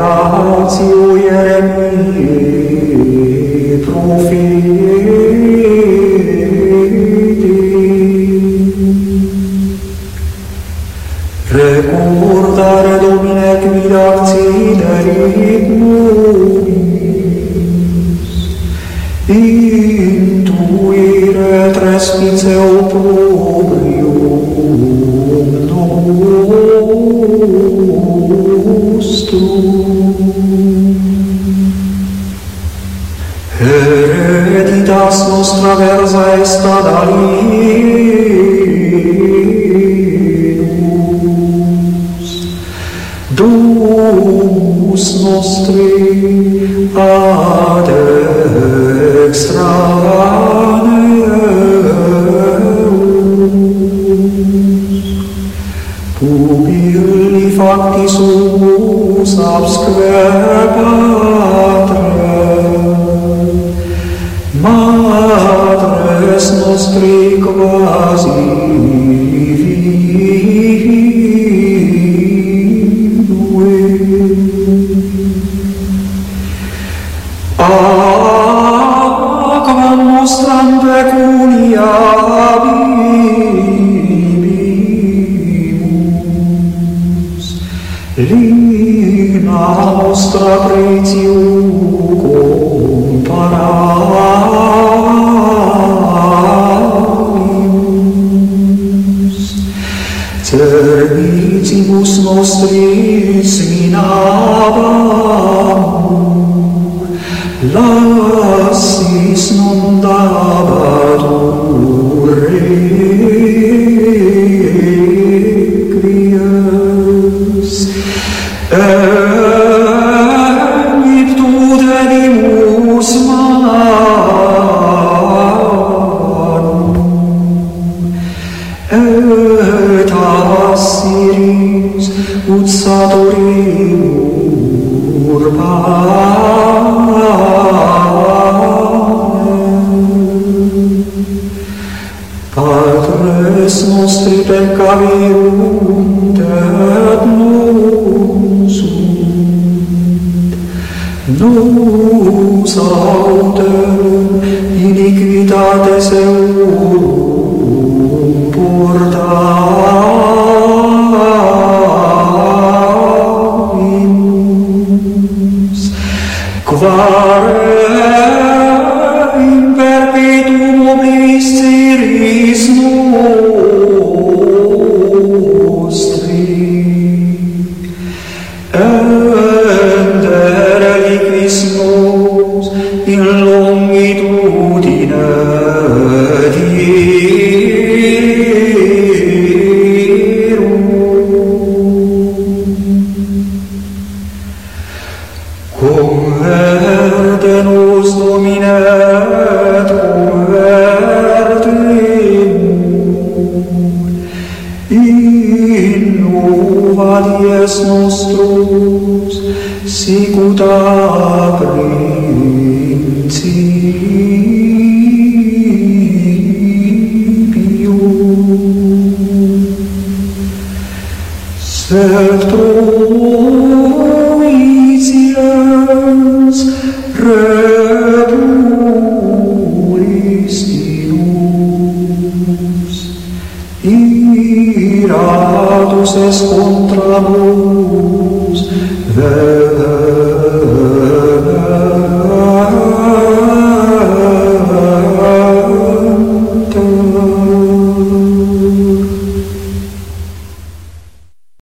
ratio Ieremiae profeti. Recordare Domine quid acciderit nobis, intuire trespice opprobrium nostrum. Hereditas nostra versa est ad alienus, Domus nostri ad extraneus, pupilli facti sumus absque Patre, Madres nostri quasi vivue, aquam nostram pecunia bibimus, ligna nostra pretium comparalimus, servitibus nostris minabamur, lassis non dabatur requies, virtude dimus manum, et assiris ut saturibur panem. Patres nostri peccavirunt et nos autem iniquitates eurum portavimus, quare in perpetuum oblivis ceris nostri, in longitudine dierum. Converte nos Domine et convertemur, innova dies nostros, sicut a principio, sed proitiens repulistinus, iratus es contra nos,